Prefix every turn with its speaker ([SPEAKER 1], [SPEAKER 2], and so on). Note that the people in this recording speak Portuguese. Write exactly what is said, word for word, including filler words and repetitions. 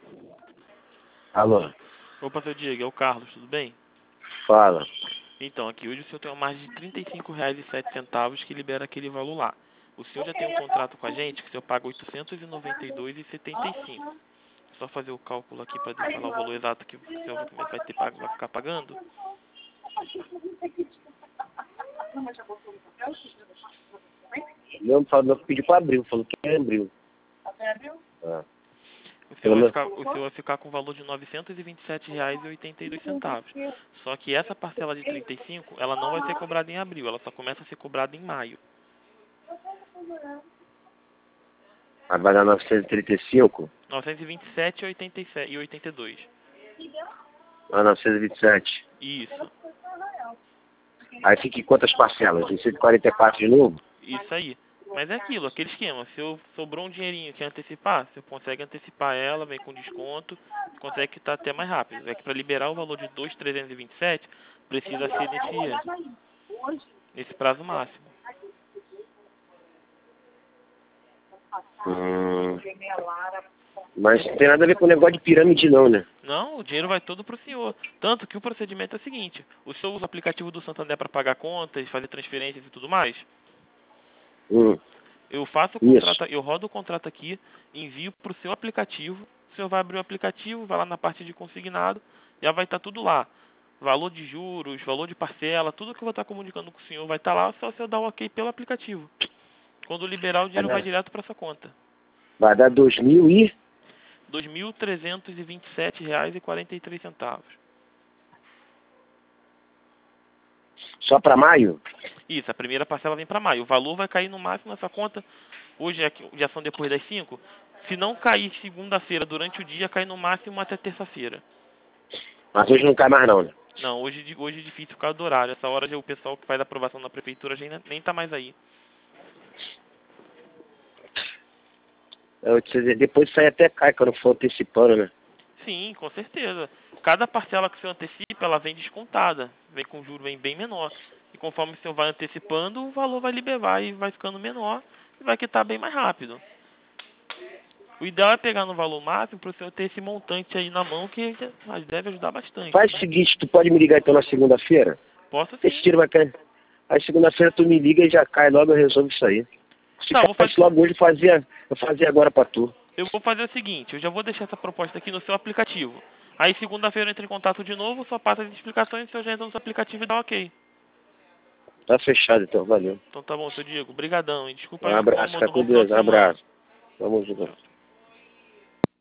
[SPEAKER 1] Alô?
[SPEAKER 2] Opa, seu Diego, é o Carlos, tudo bem?
[SPEAKER 1] Fala.
[SPEAKER 2] Então, aqui hoje o senhor tem uma margem de trinta e cinco reais e sete centavos que libera aquele valor lá. O senhor já tem um contrato com a gente que o senhor paga oitocentos e noventa e dois reais e setenta e cinco centavos. É só fazer o cálculo aqui para falar o valor exato que o senhor vai, ter, vai ficar pagando.
[SPEAKER 1] Não, falou que pediu para abril, falou que é abril.
[SPEAKER 3] Até abril?
[SPEAKER 1] Ah.
[SPEAKER 2] O senhor, vai ficar, o senhor vai ficar com o valor de novecentos e vinte e sete reais e oitenta e dois centavos. Só que essa parcela de trinta e cinco, ela não vai ser cobrada em abril, ela só começa a ser cobrada em maio.
[SPEAKER 1] Aí vai dar novecentos e trinta e cinco?
[SPEAKER 2] novecentos e vinte e sete reais e oitenta e dois centavos.
[SPEAKER 1] Ah, novecentos e vinte e sete.
[SPEAKER 2] Isso.
[SPEAKER 1] Aí fica em quantas parcelas? Em cento e quarenta e quatro de novo?
[SPEAKER 2] Isso aí. Mas é aquilo, aquele esquema. Se eu sobrou um dinheirinho que antecipar, você consegue antecipar ela, vem com desconto, consegue quitar até mais rápido. É que para liberar o valor de dois mil trezentos e vinte e sete, precisa ser nesse, nesse prazo máximo.
[SPEAKER 1] Hum, mas não tem nada a ver com o negócio de pirâmide não, né?
[SPEAKER 2] Não, o dinheiro vai todo para o senhor. Tanto que o procedimento é o seguinte: o senhor usa o aplicativo do Santander para pagar contas, fazer transferências e tudo mais?
[SPEAKER 1] Hum.
[SPEAKER 2] Eu faço o contrato, eu rodo o contrato aqui, envio para o seu aplicativo. O senhor vai abrir o aplicativo, vai lá na parte de consignado, já vai estar tudo lá. Valor de juros, valor de parcela, tudo que eu vou estar comunicando com o senhor vai estar lá, só o senhor dar o ok pelo aplicativo. Quando liberar, o dinheiro vai direto para sua conta.
[SPEAKER 1] Vai dar dois mil e...
[SPEAKER 2] dois mil trezentos e vinte e sete reais e quarenta e três centavos.
[SPEAKER 1] Só para maio?
[SPEAKER 2] Isso, a primeira parcela vem para maio. O valor vai cair no máximo nessa conta. Hoje já são depois das cinco. Se não cair segunda-feira durante o dia, cai no máximo até terça-feira.
[SPEAKER 1] Mas hoje não cai mais não, né?
[SPEAKER 2] Não, hoje, hoje é difícil por causa do horário. Essa hora já o pessoal que faz a aprovação na prefeitura já nem está mais aí.
[SPEAKER 1] Eu, depois isso aí até cai quando for antecipando, né?
[SPEAKER 2] Sim, com certeza. Cada parcela que o senhor antecipa, ela vem descontada. Vem com juro bem, bem menor. E conforme o senhor vai antecipando, o valor vai liberar e vai ficando menor e vai quitar bem mais rápido. O ideal é pegar no valor máximo para o senhor ter esse montante aí na mão, que deve ajudar bastante.
[SPEAKER 1] Faz
[SPEAKER 2] Né?
[SPEAKER 1] o seguinte, tu pode me ligar então na segunda-feira?
[SPEAKER 2] Posso sim.
[SPEAKER 1] Esse tiro vai cair. Aí segunda-feira tu me liga e já cai logo, eu resolvo isso aí. Se
[SPEAKER 2] tá,
[SPEAKER 1] cair
[SPEAKER 2] vou fazer...
[SPEAKER 1] logo hoje, eu fazia, eu fazia agora pra tu.
[SPEAKER 2] Eu vou fazer o seguinte, eu já vou deixar essa proposta aqui no seu aplicativo. Aí segunda-feira eu entro em contato de novo, só passa as explicações e o senhor já entra no seu aplicativo e dá ok.
[SPEAKER 1] Tá fechado então, valeu.
[SPEAKER 2] Então tá bom, seu Diego. Obrigadão. E desculpa
[SPEAKER 1] Um
[SPEAKER 2] aí o
[SPEAKER 1] abraço,
[SPEAKER 2] incômodo,
[SPEAKER 1] fica com
[SPEAKER 2] bom final
[SPEAKER 1] Deus,
[SPEAKER 2] de
[SPEAKER 1] um
[SPEAKER 2] semana.
[SPEAKER 1] abraço. Vamos junto.